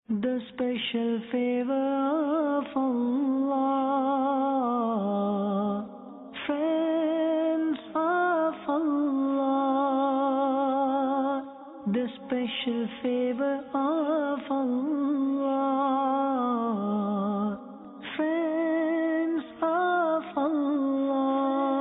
The special favor of Allah, friends of Allah, the special favor of Allah, friends of Allah.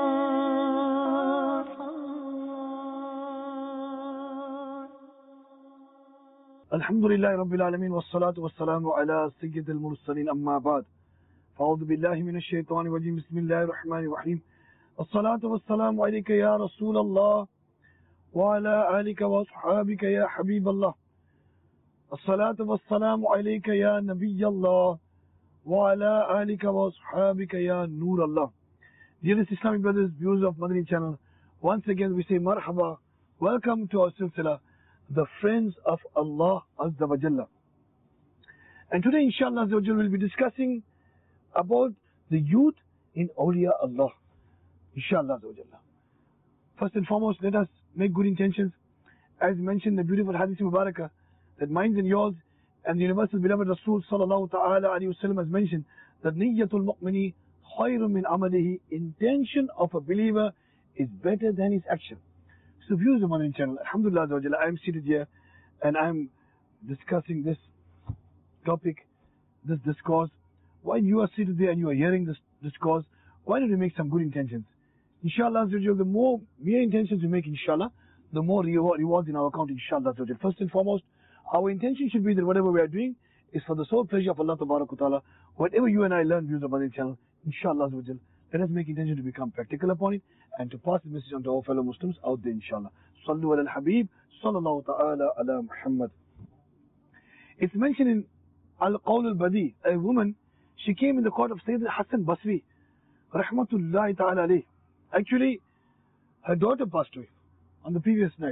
Alhamdulillah Rabbil Alameen wassalatu wassalamu ala Sayyid al-Mursaleen amma ba'd. Fa'udhu billahi minash shaitani rajim. Bismillahir Rahmanir Rahim. As-salatu wassalamu alayka ya Rasulallah wa ala alika wa ashabika ya Habiballah. As-salatu wassalamu alayka ya Nabiyallah wa ala alika wa ashabika ya Noorallah. Dearest Islamic brothers, viewers of Madani channel, once again we say marhaba. Welcome to our silsila, the friends of Allah Azza wa Jalla. And today inshallah Azza wa Jalla will be discussing about the youth in awliya Allah. Inshallah Azza wa Jalla. First and foremost, let us make good intentions. As mentioned in the beautiful Hadith Mubarakah, that minds and yours and the universal beloved Rasul sallallahu ta'ala alayhi wa sallam has mentioned that niyyatul mu'mini khayrun min amalihi, intention of a believer is better than his action. So viewers of Madani channel, Alhamdulillah, I am seated here and I am discussing this topic, this discourse. While you are seated there and you are hearing this discourse, why don't we make some good intentions? Inshallah, the more mere intentions we make, inshallah, the more rewards in our account, inshallah. First and foremost, our intention should be that whatever we are doing is for the sole pleasure of Allah Ta'ala. Whatever you and I learn, viewers of Madani channel, inshallah, let us make intention to become practical upon it and to pass the message on to our fellow Muslims out there, inshallah. Sallu ala al-Habib, sallallahu ta'ala ala Muhammad. It's mentioned in Al-Qawl al-Badi, a woman, she came in the court of Sayyidina Hassan Basri, rahmatullahi ta'ala alayh. Actually, her daughter passed away on the previous night.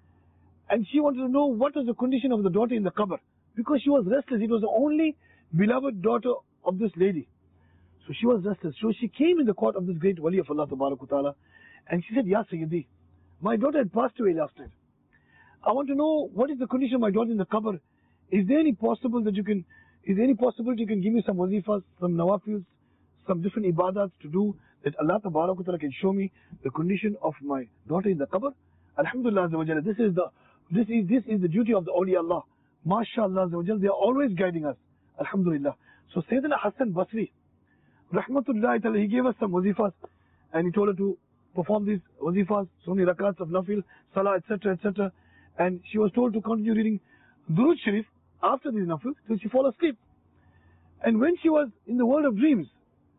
And she wanted to know what was the condition of the daughter in the qabr. Because she was restless, it was the only beloved daughter of this lady. So she was restless. So she came in the court of this great wali of Allah Ta'ala, and she said, Ya Sayyidi, my daughter had passed away last night. I want to know what is the condition of my daughter in the qabr. Is there any possibility you can give me some wazifas, some nawafils, some different ibadats to do that Allah Ta'ala can show me the condition of my daughter in the qabr? Alhamdulillah, this is the duty of the awliya Allah. MashaAllah, they are always guiding us. Alhamdulillah. So Sayyidina Hassan Basri, rahmatullahi ta'ala, he gave us some wazifas and he told her to perform these wazifas, so many rakats of nafil, salah, etc., etc. And she was told to continue reading Durood Sharif after these nafil till she fall asleep. And when she was in the world of dreams,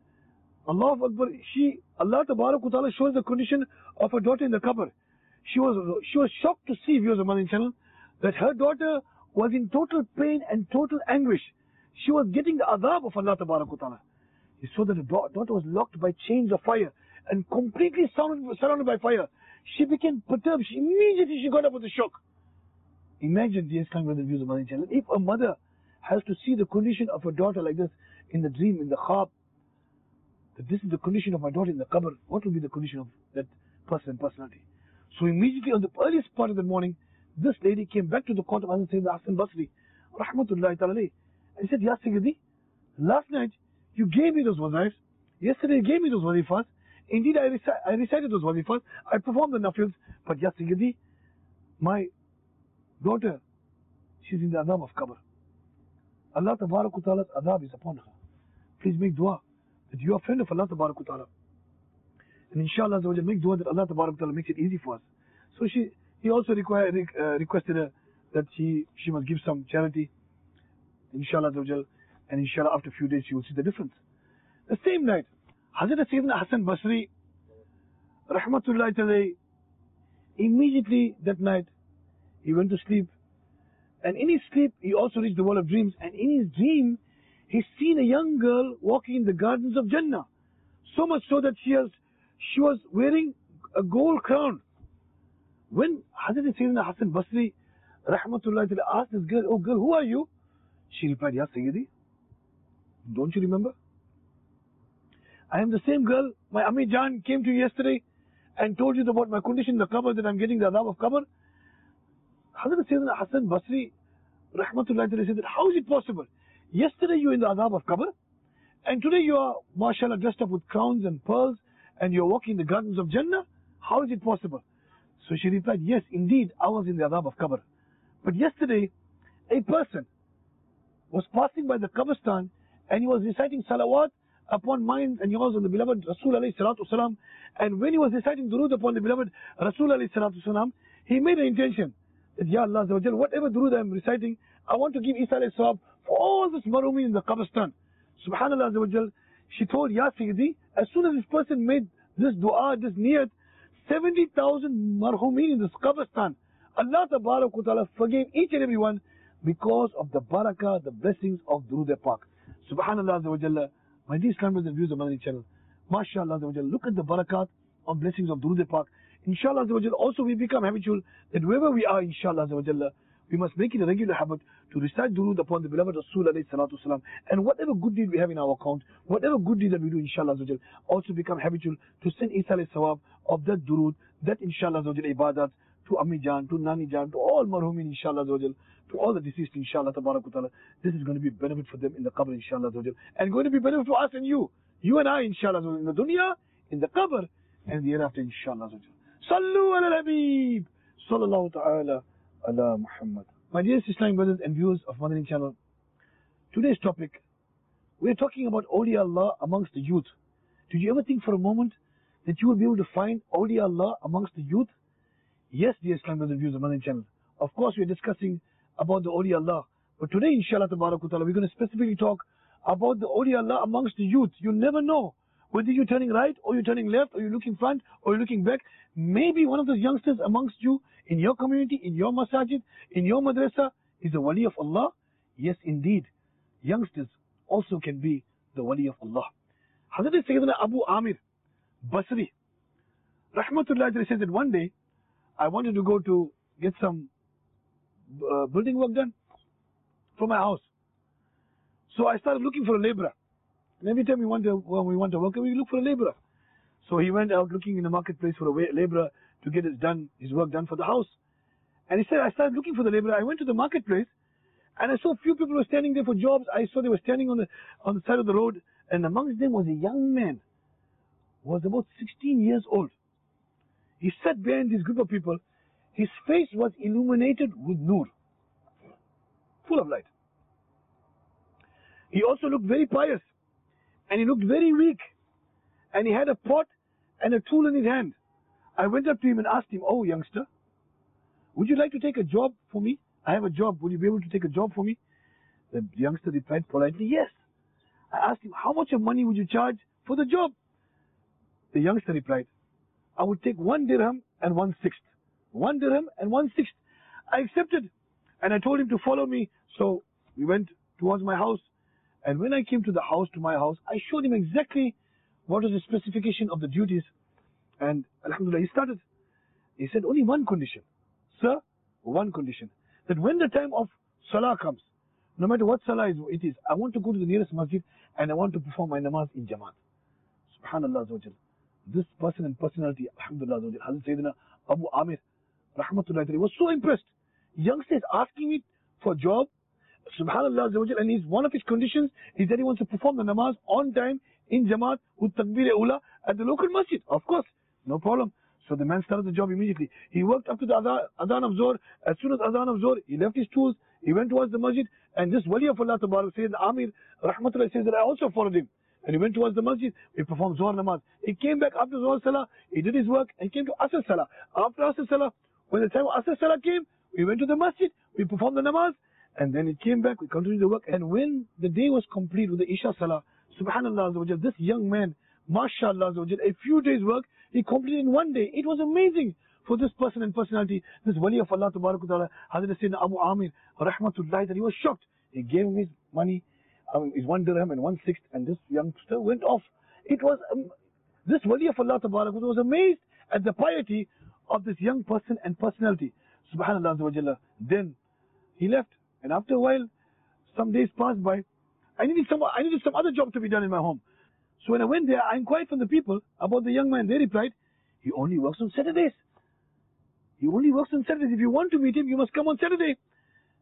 Allahu Akbar, Allah Ta'ala shows the condition of her daughter in the qabr. She was shocked to see, viewers of Madani channel, that her daughter was in total pain and total anguish. She was getting the adhab of Allah Ta'ala. He saw that the daughter was locked by chains of fire and completely surrounded by fire. She became perturbed. Immediately she got up with a shock. Imagine, dear Islamic brothers and viewers of Madani channel, if a mother has to see the condition of her daughter like this in the dream, in the khab, that this is the condition of my daughter in the qabr, what will be the condition of that personality? So immediately on the earliest part of the morning, this lady came back to the court of Sayyidina Hassan Basri, rahmatullahi ta'ala, and said, Ya Sayyidi, last night you gave me those wazifas. Yesterday you gave me those wazifas. Indeed, I recited those wazifas. I performed the nafils. But Ya Sayyidi, my daughter, she's in the adhab of qabr. Allah Ta'ala's adhab is upon her. Please make dua that you are a friend of Allah Ta'ala. And inshallah, make dua that Allah Ta'ala makes it easy for us. So he also requested her that she must give some charity. Inshallah, and inshallah after a few days she will see the difference. The same night, Hazrat Sayyidina Hassan Basri, rahmatullahi ta'ala, immediately that night he went to sleep, and in his sleep he also reached the world of dreams, and in his dream he's seen a young girl walking in the gardens of Jannah, so much so that she was wearing a gold crown. When Hazrat Sayyidina Hassan Basri, rahmatullahi ta'ala, asked this girl, "Oh girl, who are you?" She replied, "Ya Sayyidi, don't you remember? I am the same girl, my Ammi Jan came to you yesterday and told you about my condition in the qabr, that I am getting the adhab of qabr." Hazrat Sayyidina Hassan Basri, rahmatullahi alayhi, said that how is it possible? Yesterday you were in the adab of Qabr, and today you are, mashallah, dressed up with crowns and pearls, and you're walking in the gardens of Jannah. How is it possible? So she replied, yes, indeed, I was in the adab of Qabr. But yesterday, a person was passing by the Qabristan, and he was reciting salawat upon mine and yours on the beloved Rasul alayhi salatu wasalam. And when he was reciting durood upon the beloved Rasul alayhi salatu wasalam, he made an intention that, Ya Allah, whatever durood I am reciting, I want to give Isa alayhi salam for all this marumi in the Qabristan. Subhanallah, she told, Ya Sayyidi, as soon as this person made this dua, this niyat, 70,000 marhumin in this Qabristan, Allah Tabarak wa Ta'ala forgave each and every one because of the barakah, the blessings of Durood Pak. Subhanallah, my dear Islam brothers and viewers of Madani channel, MashaAllah, look at the barakat of blessings of Durood Pak. Inshallah, also we become habitual that wherever we are, inshallah, we must make it a regular habit to recite durood upon the beloved Rasul alayhi salatu wasalam. And whatever good deed we have in our account, whatever good deed that we do, inshallah, also become habitual to send Isa alayhi sawab of that durood, that inshallah, ibadat, to Ammi Jan, to Nani Jan, to all marhumin, inshallah, to all the deceased, inshallah, tabarak wa ta'ala. This is going to be benefit for them in the qabr, inshallah, and going to be benefit for us and you and I, inshallah, in the dunya, in the qabr, and the hereafter, inshallah. Sallu ala Habib, sallallahu ta'ala ala Muhammad. My dear Islamic brothers and viewers of Madani channel, today's topic, we are talking about awliya Allah amongst the youth. Did you ever think for a moment that you will be able to find awliya Allah amongst the youth? Yes, dear Islamic brothers and viewers of Madani channel. Of course, we are discussing about the awliya Allah. But today, inshallah, tabarak wa ta'ala, we're going to specifically talk about the awliya Allah amongst the youth. You never know whether you're turning right or you're turning left or you're looking front or you're looking back. Maybe one of those youngsters amongst you in your community, in your masajid, in your madrasa is a wali of Allah. Yes, indeed. Youngsters also can be the wali of Allah. Hazrat Sayyidina Abu Amir Basri, rahmatullahi alayhi, says that one day I wanted to go to get some building work done for my house. So I started looking for a laborer. And every time when we want to work, we look for a laborer. So he went out looking in the marketplace for a laborer to get his work done for the house. And he said, I started looking for the laborer. I went to the marketplace and I saw a few people were standing there for jobs. I saw they were standing on the side of the road, and amongst them was a young man who was about 16 years old. He sat behind this group of people. His face was illuminated with nur, full of light. He also looked very pious, and he looked very weak, and he had a pot and a tool in his hand. I went up to him and asked him, oh youngster, would you like to take a job for me? I have a job. Would you be able to take a job for me? The youngster replied politely, yes. I asked him, how much of money would you charge for the job? The youngster replied, I would take 1 dirham and 1/6. 1 dirham and 1/6. I accepted, and I told him to follow me. So we went towards my house, and when I came to my house, I showed him exactly what was the specification of the duties. And alhamdulillah, he started. He said, only one condition. Sir, one condition. That when the time of salah comes, no matter what salah it is, I want to go to the nearest masjid and I want to perform my namaz in Jamaat. Subhanallah Azawajal. This person and personality, alhamdulillah Azawajal, Hazrat Sayyidina Abu Amir, rahmatullahi alayhi, was so impressed. Youngster is asking me for a job, subhanallah Azawajal, and one of his conditions is that he wants to perform the namaz on time in Jamaat with Takbir-e-Ula at the local masjid. Of course, no problem. So the man started the job immediately. He worked up to the Adhan of Zohr. As soon as Adhan of Zohr, he left his tools, he went towards the masjid, and this wali of Allah Tabarak, Sayyidina Amir, rahmatullah, says that I also followed him. And he went towards the masjid, we performed Zohr namaz. He came back after Zohr Salah, he did his work, and came to Asr Salah. After Asr Salah, when the time of Asr Salah came, we went to the masjid, we performed the namaz, and then he came back, we continued the work. And when the day was complete with the Isha Salah, subhanallah Azawajal, this young man, mashallah Azawajal, a few days work, he completed in 1 day. It was amazing for this person and personality, this wali of Allah Tabarak wa Ta'ala, Hazrat Sayyidina Abu Amir, rahmatullahi, that he was shocked. He gave him his money, his 1 dirham and 1/6, and this youngster went off. It was, this wali of Allah Tabarak wa Ta'ala was amazed at the piety of this young person and personality. Subhanallah Azawajal. Then he left, and after a while, some days passed by. I needed some other job to be done in my home. So when I went there, I inquired from the people about the young man. They replied, he only works on Saturdays. He only works on Saturdays. If you want to meet him, you must come on Saturday.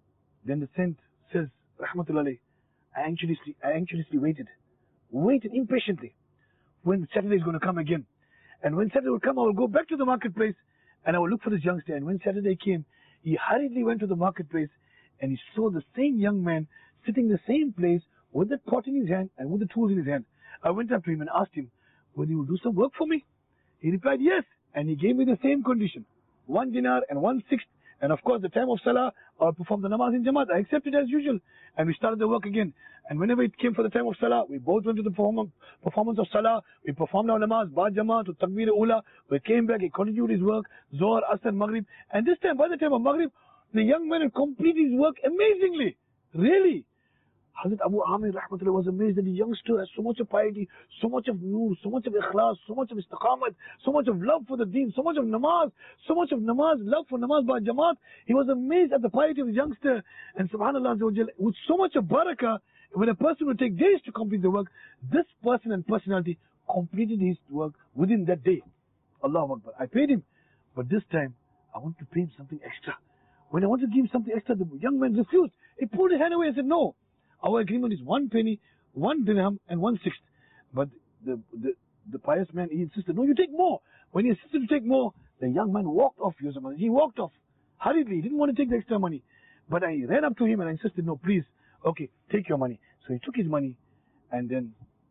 Then the saint says, Rahmatullah, I anxiously waited impatiently when Saturday is going to come again. And when Saturday will come, I will go back to the marketplace and I will look for this youngster. And when Saturday came, he hurriedly went to the marketplace and he saw the same young man sitting in the same place with the pot in his hand and with the tools in his hand. I went up to him and asked him, will you do some work for me? He replied, yes. And he gave me the same condition, 1 dinar and 1/6. And of course, the time of Salah, I'll perform the namaz in Jamaat. I accepted as usual. And we started the work again. And whenever it came for the time of Salah, we both went to the performance of Salah. We performed our namaz, Ba'ad Jamaat, to Takbir Ula. We came back, he continued his work, Zohar, Asr, Maghrib. And this time, by the time of Maghrib, the young man had completed his work amazingly. Really. Hazrat Abu Amir Rahmatullah was amazed that the youngster has so much of piety, so much of nur, so much of ikhlas, so much of istiqamat, so much of love for the deen, so much of namaz, love for namaz by Jamaat. He was amazed at the piety of the youngster. And subhanAllah, with so much of barakah, when a person would take days to complete the work, this person and personality completed his work within that day. Allahu Akbar. I paid him. But this time, I want to pay him something extra. When I wanted to give him something extra, the young man refused. He pulled his hand away and said, no. Our agreement is 1 penny, 1 dirham, and 1/6. But the pious man, he insisted, no, you take more. When he insisted to take more, the young man walked off. He walked off hurriedly. He didn't want to take the extra money. But I ran up to him and I insisted, no, please, okay, take your money. So he took his money and then,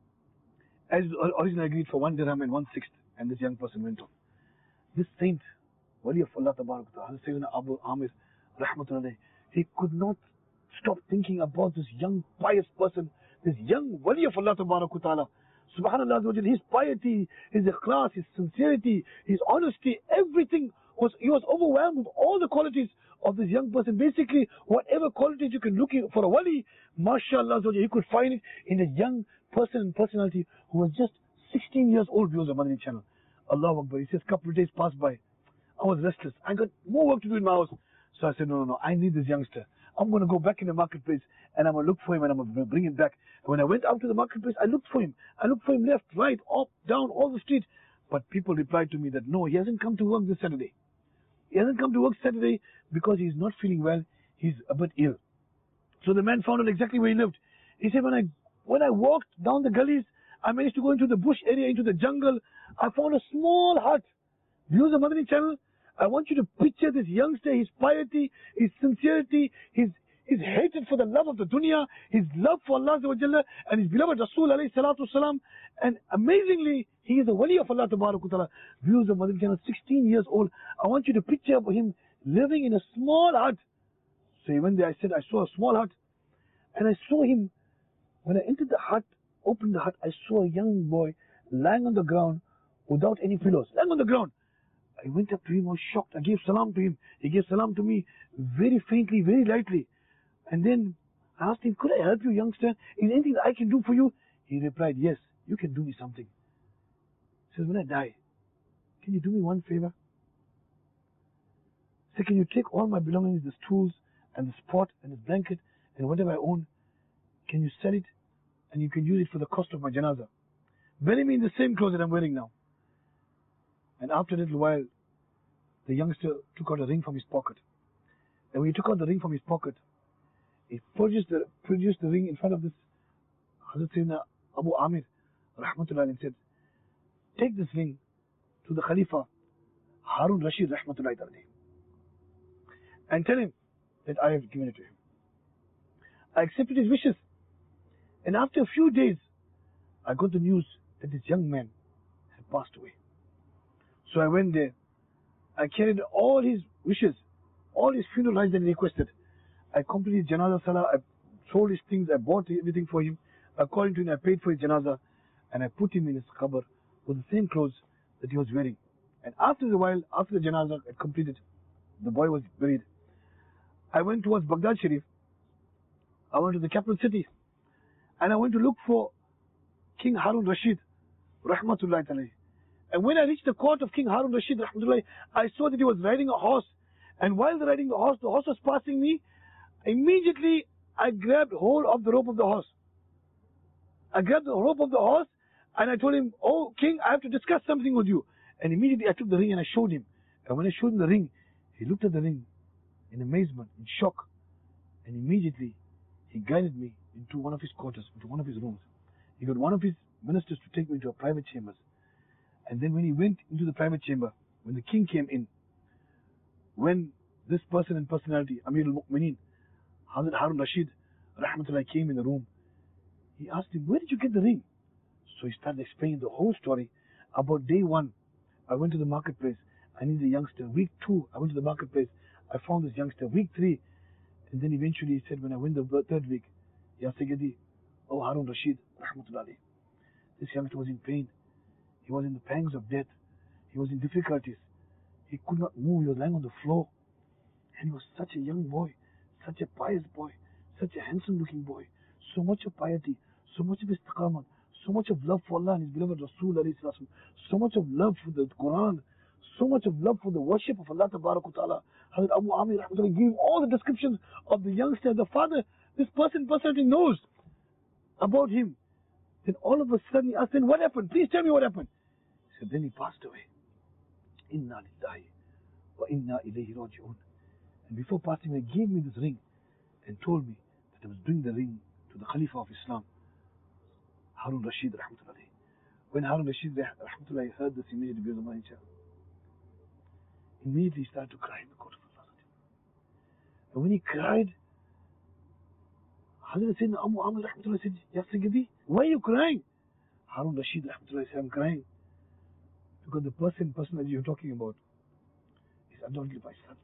as originally agreed, for 1 dirham and 1/6, and this young person went on. This saint, Wali of Allah Tabarak Ta'ala, Sayyidina Abu Amir, Rahmatullah, he could not stop thinking about this young pious person, this young Wali of Allah Ta'ala. Subhanallah, his piety, his ikhlas, his sincerity, his honesty, everything he was overwhelmed with all the qualities of this young person. Basically, whatever qualities you can look for a Wali, mashallah, you could find it in a young person and personality who was just 16 years old, viewers of Madani channel. Allahu Akbar. He says, a couple of days passed by. I was restless. I got more work to do in my house. So I said, no, I need this youngster. I'm going to go back in the marketplace and I'm going to look for him and I'm going to bring him back. And when I went out to the marketplace, I looked for him. I looked for him left, right, up, down, all the street. But people replied to me that no, he hasn't come to work this Saturday. He hasn't come to work Saturday because he's not feeling well. He's a bit ill. So the man found out exactly where he lived. He said, when I walked down the gullies, I managed to go into the bush area, into the jungle. I found a small hut. Views of Madani channel, I want you to picture this youngster, his piety, his sincerity, his hatred for the love of the dunya, his love for Allah and his beloved Rasul alayhi salatu wasalam. And amazingly, he is a wali of Allah Ta'ala. Views of Madani channel, 16 years old. I want you to picture him living in a small hut. So when I said I saw a small hut, and I saw him, when I entered the hut, opened the hut, I saw a young boy lying on the ground without any pillows, lying on the ground. I went up to him, I was shocked. I gave salam to him. He gave salam to me very faintly, very lightly. And then I asked him, could I help you, youngster? Is there anything that I can do for you? He replied, yes, you can do me something. He says, when I die, can you do me one favor? He said, can you take all my belongings, the stools and the pot and the blanket and whatever I own, can you sell it and you can use it for the cost of my janazah? Bury me in the same clothes that I'm wearing now. And after a little while, the youngster took out a ring from his pocket. And when he took out the ring from his pocket, he produced the ring in front of this Hazrat Sayyidina Abu Amir Rahmatullah and said, take this ring to the Khalifa Harun Rashid Rahmatullah and tell him that I have given it to him. I accepted his wishes. And after a few days, I got the news that this young man had passed away. So I went there. I carried all his wishes, all his funeral rites that he requested. I completed Janazah Salah. I sold his things. I bought everything for him. According to him, I paid for his Janazah. And I put him in his qabr with the same clothes that he was wearing. And after a while, after the Janazah had completed, the boy was buried. I went towards Baghdad Sharif. I went to the capital city. And I went to look for King Harun Rashid Rahmatullahi Taala. And when I reached the court of King Harun Rashid Rahmatullahi, I saw that he was riding a horse. And while riding the horse was passing me. Immediately, I grabbed hold of the rope of the horse. I grabbed the rope of the horse and I told him, oh King, I have to discuss something with you. And immediately I took the ring and I showed him. And when I showed him the ring, he looked at the ring in amazement, in shock. And immediately, he guided me into one of his quarters, into one of his rooms. He got one of his ministers to take me to a private chambers. And then when he went into the private chamber, when the king came in, when this person in personality, Amir al-Mu'mineen, Hazrat Harun Rashid, rahmatullah, came in the room, he asked him, where did you get the ring? So he started explaining the whole story. About day 1, I went to the marketplace. I needed a youngster. Week 2, I went to the marketplace. I found this youngster. Week 3, and then eventually he said, when I went the 3rd week, Ya Sayyidi, oh Harun Rashid, rahmatullah, this youngster was in pain. He was in the pangs of death. He was in difficulties. He could not move. He was lying on the floor. And he was such a young boy, such a pious boy, such a handsome looking boy. So much of piety, so much of istiqamah, so much of love for Allah and His beloved Rasul, so much of love for the Quran, so much of love for the worship of Allah Ta'ala. Hazrat Abu Amir rahmatullah gave all the descriptions of the youngster, the father. This personality knows about him. Then all of a sudden he asked, then what happened? Please tell me what happened. He said, then he passed away. Inna lillahi wa inna ilayhi raji'un. And before passing away, he gave me this ring and told me that I must bring the ring to the Khalifa of Islam, Harun Rashid rahmatullah. When Harun Rashid rahmatullah heard this immediately, he started to cry in the court of Allah. And when he cried, Hazrat Sayyidina Abu Amir rahmatullah said, Ya Sayyidi, why are you crying? Harun Rashid rahmatullah said, I'm crying because the person that you're talking about is undoubtedly my son.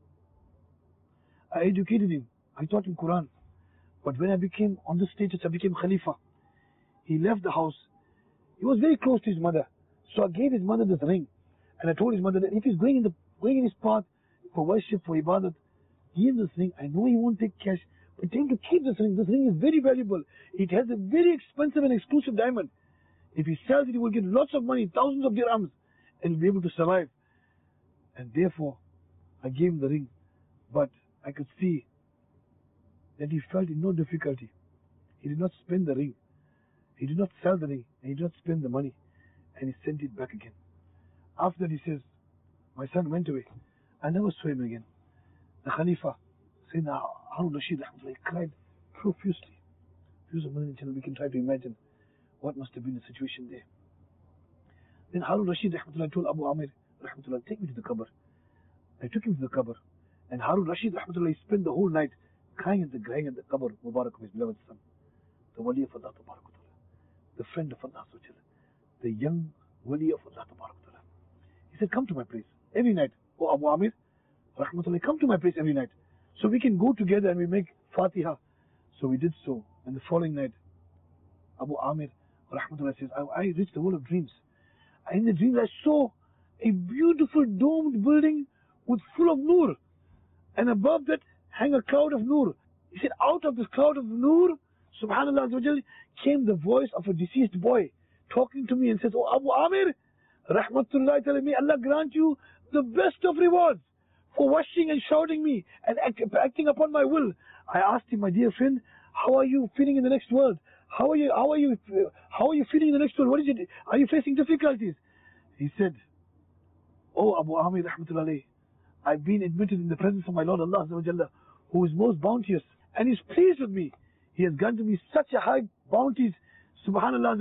I educated him. I taught him Quran. But when I became on the status, I became Khalifa. He left the house. He was very close to his mother. So I gave his mother this ring. And I told his mother that if he's going in his path for worship, for ibadat, give him this ring. I know he won't take cash, but tell him to keep this ring. This ring is very valuable. It has a very expensive and exclusive diamond. If he sells it, he will get lots of money, thousands of dirhams, and he'll be able to survive. And therefore, I gave him the ring. But I could see that he felt in no difficulty. He did not spend the ring. He did not sell the ring. And he did not spend the money. And he sent it back again. After that he says, my son went away. I never saw him again. The Khalifa, Sayyidina Harun Rashid, he cried profusely. We can try to imagine what must have been the situation there. Then Harun Rashid told Abu Amir, take me to the qabr. I took him to the qabr. And Harun Rashid he spent the whole night crying at the qabr Mubarak of his beloved son, the wali of Allah Ta'ala, the friend of Allah, the young wali of Allah Ta'ala. He said, come to my place every night. Oh Abu Amir, rahmatullah, come to my place every night. So we can go together and we make Fatiha. So we did so. And the following night, Abu Amir, rahmatullah, says, I reached the world of dreams. And in the dreams I saw a beautiful domed building with full of nur. And above that hang a cloud of nur. He said, out of this cloud of nur, subhanallah, came the voice of a deceased boy talking to me and says, oh Abu Amir, rahmatullah, telling me, Allah grant you the best of rewards for washing and shouting me and acting upon my will. I asked him, my dear friend, how are you feeling in the next world? How are you feeling in the next world? What is it? Are you facing difficulties? He said, oh Abu Amir, rahmatullah, I've been admitted in the presence of my Lord Allah who is most bounteous and is pleased with me. He has granted me such a high bounties, subhanallah,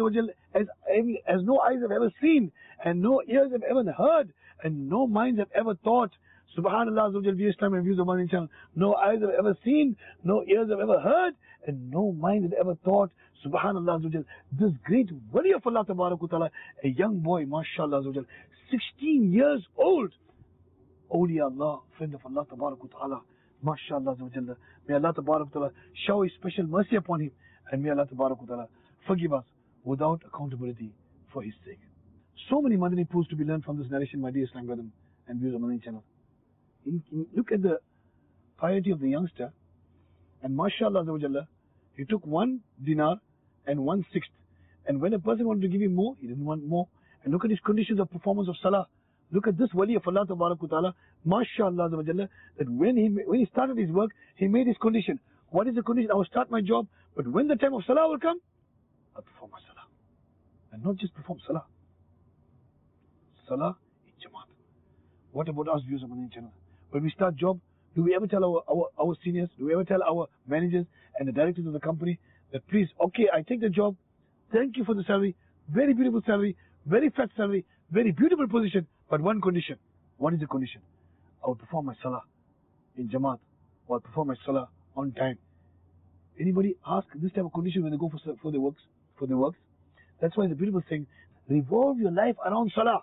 as no eyes have ever seen, and no ears have ever heard, and no minds have ever thought. Subhanallah, view Islam and views of Money Channel. No eyes have ever seen, no ears have ever heard, and no mind have ever thought. Subhanallah, this great wali of Allah Ta'ala, a young boy, mashallah, 16 years old, awliya Allah, friend of Allah Ta'ala, mashallah, may Allah Ta'ala shower His special mercy upon him, and may Allah Ta'ala forgive us without accountability for His sake. So many Madani pools to be learned from this narration, my dear Islam brethren and viewers of Madani Channel. Look at the piety of the youngster, and mashallah, he took 1 dinar and 1/6. And when a person wanted to give him more, he didn't want more. And look at his conditions of performance of salah. Look at this wali of Allah Ta'ala, mashallah, that when he started his work, he made his condition. What is the condition? I will start my job, but when the time of salah will come, I'll perform my salah. And not just perform salah. Salah in Jamaat. What about us viewers of Madani Channel? When we start job, Do we ever tell our seniors, do we ever tell our managers and the directors of the company that please, okay, I take the job, thank you for the salary, very beautiful salary, very fat salary, very beautiful position, but one condition. What is the condition? I will perform my salah in Jamaat, or I'll perform my salah on time. Anybody ask this type of condition when they go for their works? That's why the beautiful thing, revolve your life around salah.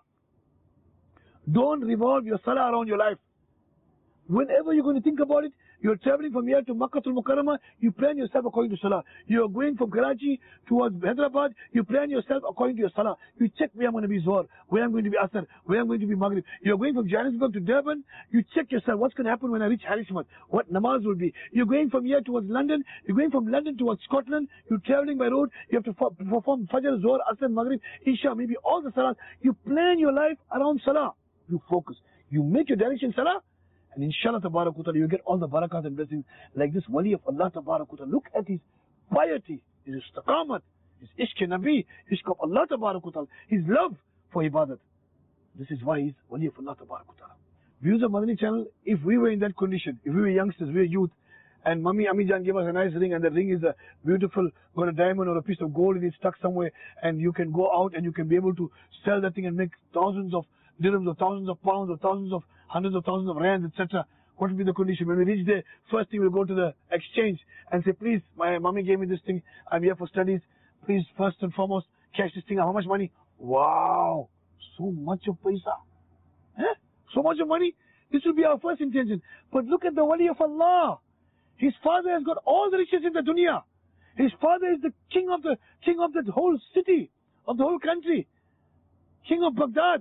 Don't revolve your salah around your life. Whenever you're going to think about it, you're traveling from here to Makkah al Mukarramah, you plan yourself according to salah. You're going from Karachi towards Hyderabad, you plan yourself according to your salah. You check where I'm going to be Zohar, where I'm going to be Asr, where I'm going to be Maghrib. You're going from Johannesburg to Durban, you check yourself what's going to happen when I reach Harrismith, what namaz will be. You're going from here towards London, you're going from London towards Scotland, you're traveling by road, you have to perform Fajr, Zohar, Asr, Maghrib, Isha, maybe all the salah. You plan your life around salah. You focus. You make your direction salah. And inshallah tabarakutala, you get all the barakat and blessings like this wali of Allah tabarakutala. Look at his piety, his istiqamat, his ishq nabi, ishq of Allah tabarakutala, his love for ibadat. This is why he's wali of Allah tabarakutala. Views of Madani channel, if we were in that condition, if we were youngsters, we were youth, and Mummy Amijan gave us a nice ring, and the ring is a beautiful, got a diamond or a piece of gold and it's stuck somewhere, and you can go out and you can be able to sell that thing and make thousands of dirhams or thousands of pounds or thousands of hundreds of thousands of rands, etc. What will be the condition? When we reach there, first thing we'll go to the exchange and say, please, my mommy gave me this thing, I'm here for studies, please first and foremost cash this thing. How much money? Wow, so much of paisa. So much of money? This will be our first intention. But look at the wali of Allah. His father has got all the riches in the dunya. His father is the king of the whole city, of the whole country. King of Baghdad.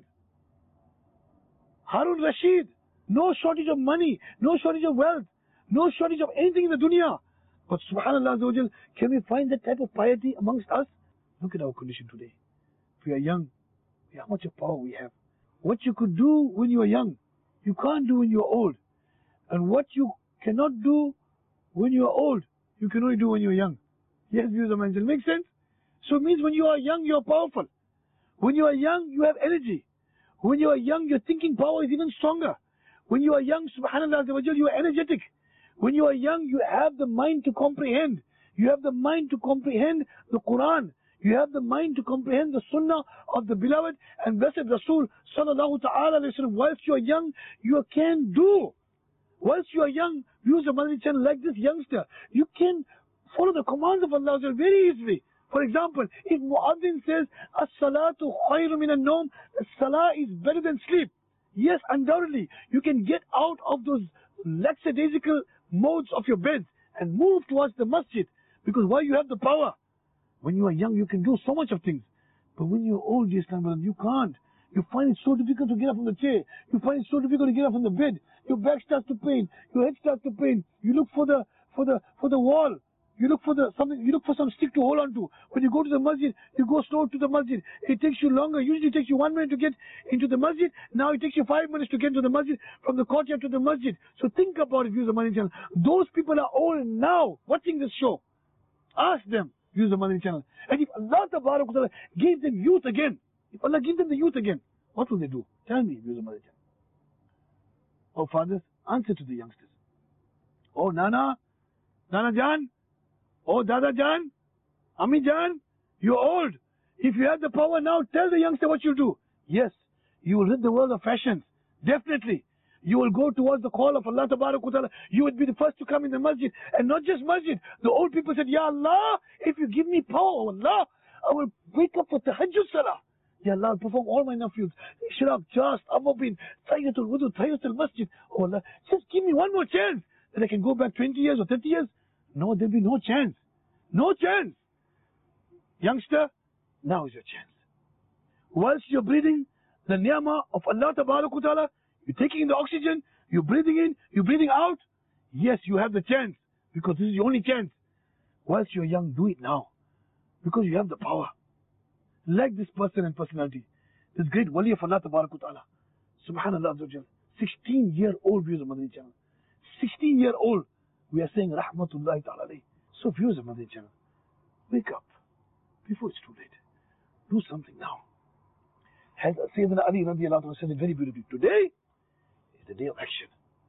Harun Rashid. No shortage of money, no shortage of wealth, no shortage of anything in the dunya. But subhanallah, can we find that type of piety amongst us? Look at our condition today. If we are young, how much of power we have. What you could do when you are young, you can't do when you are old. And what you cannot do when you are old, you can only do when you are young. Yes, viewers of Manzil. Makes sense? So it means when you are young, you are powerful. When you are young, you have energy. When you are young, your thinking power is even stronger. When you are young, subhanallah, you are energetic. When you are young, you have the mind to comprehend. You have the mind to comprehend the Quran. You have the mind to comprehend the Sunnah of the beloved and blessed Rasul sallallahu ta'ala alayhi wa sallam. Whilst you are young, you can do. Whilst you are young, use a Madani channel like this youngster. You can follow the commands of Allah very easily. For example, if Muazzin says, As-salatu khayru min al-nawm, Salah is better than sleep. Yes, undoubtedly, you can get out of those lackadaisical modes of your bed and move towards the masjid. Because why? You have the power. When you are young, you can do so much of things. But when you're old, you can't. You find it so difficult to get up from the chair. You find it so difficult to get up from the bed. Your back starts to pain. Your head starts to pain. You look for the wall. You look for some stick to hold on to. When you go to the masjid, you go slow to the masjid. It takes you longer. Usually it takes you 1 minute to get into the masjid. Now it takes you 5 minutes to get into the masjid, from the courtyard to the masjid. So think about it, viewers of Madani channel. Those people are old now watching this show. Ask them, viewers of Madani channel. And if Allah Tabarak wa Ta'ala gave them youth again, if Allah gives them the youth again, what will they do? Tell me, viewers of Madani channel. Oh fathers, answer to the youngsters. Oh Nana Jan, oh Dada Jan, Ami Jan, you're old. If you have the power now, tell the youngster what you'll do. Yes, you will rid the world of fashions. Definitely. You will go towards the call of Allah Tabarak wa Ta'ala. You would be the first to come in the masjid. And not just masjid. The old people said, Ya Allah, if you give me power, oh Allah, I will wake up for tahajjud salah. Ya Allah, I'll perform all my nafils. Ishraq, Just, Amabin, Tayyatul Wudu, Tayyatul Masjid. Oh Allah, just give me one more chance. That I can go back 20 years or 30 years. No, there'll be no chance. No chance. Youngster, now is your chance. Whilst you're breathing the ni'mah of Allah Tabarak wa Ta'ala, you're taking in the oxygen, you're breathing in, you're breathing out. Yes, you have the chance. Because this is the only chance. Whilst you're young, do it now. Because you have the power. Like this person and personality. This great wali of Allah Tabarak wa Ta'ala. Subhanallah Azza wa Jal. 16-year-old viewers of Madani channel. 16-year-old. We are saying Rahmatullahi Ta'ala alayhi. So viewers of Madani channel, wake up before it's too late. Do something now. As Sayyidina Ali radiallahu anhu said it very beautifully. Today is the day of action.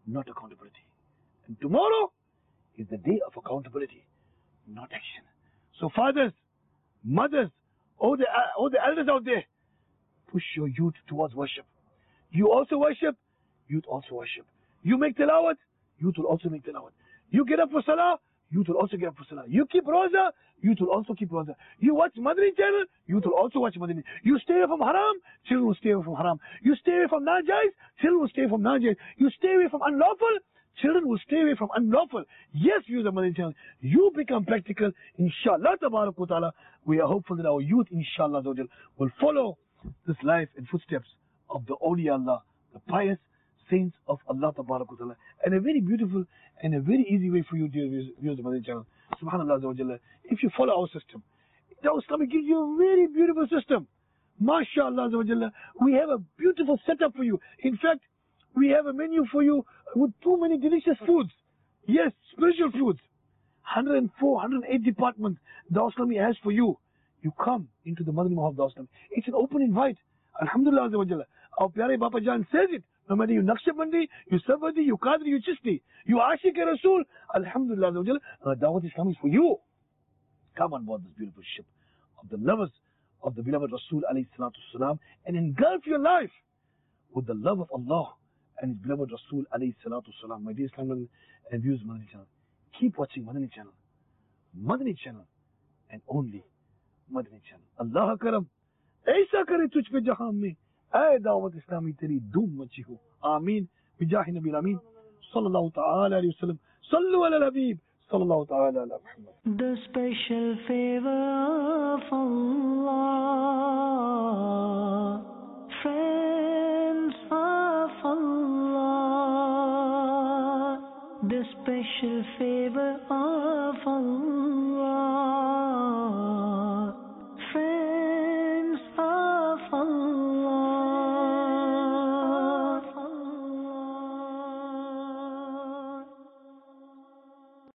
not accountability. And tomorrow is the day of accountability, not action. So fathers, mothers, all the elders out there, push your youth towards worship. You also worship, youth also worship. You make tilawat, youth will also make tilawat. You get up for salah, youth will also get up for salah. You keep roza, youth will also keep roza. You watch Madani channel, youth will also watch Madani. You stay away from haram, children will stay away from haram. You stay away from najais, children will stay away from najais. You stay away from unlawful, children will stay away from unlawful. Yes, use the Madani channel. You become practical, inshallah, tabarak wa ta'ala. We are hopeful that our youth, inshallah, will follow this life and footsteps of the awliya Allah, the pious saints of Allah tabarak wa ta'ala. And a very beautiful and a very easy way for you, dear viewers of Madani channel. Subhanallah azza wa jalla. If you follow our system, Dawah Islamic gives you a very beautiful system. MashaAllah azza wa jalla. We have a beautiful setup for you. In fact, we have a menu for you with too many delicious foods. Yes, spiritual foods. 104, 108 departments Dawah Islamic has for you. You come into the Madani Mahal Dawah Islamic. It's an open invite. Alhamdulillah azza wa jalla. Our Pyare Bapa Jan says it. No matter you Naqshbandi, you Sarwadi, you Qadri, you Chishti, you Ashiq Rasul, Alhamdulillah azza wa jalla, Dawat Islam is for you. Come on board this beautiful ship of the lovers of the beloved Rasul alayhi salatu salam and engulf your life with the love of Allah and His beloved Rasul alayhi salatu salam. My dear Islam and viewers of Madani channel, keep watching Madani channel and only Madani channel. Allah karam, aisa kare tujh pe jahan mein, ay Dawat Islami teri doom machi ho. Ameen. Bijahi Nabi Ameen. Sallallahu ta'ala alayhi wa sallam. Sallu ala Habib. Sallallahu ta'ala ala Muhammad. The special favor of Allah, friends of Allah. The special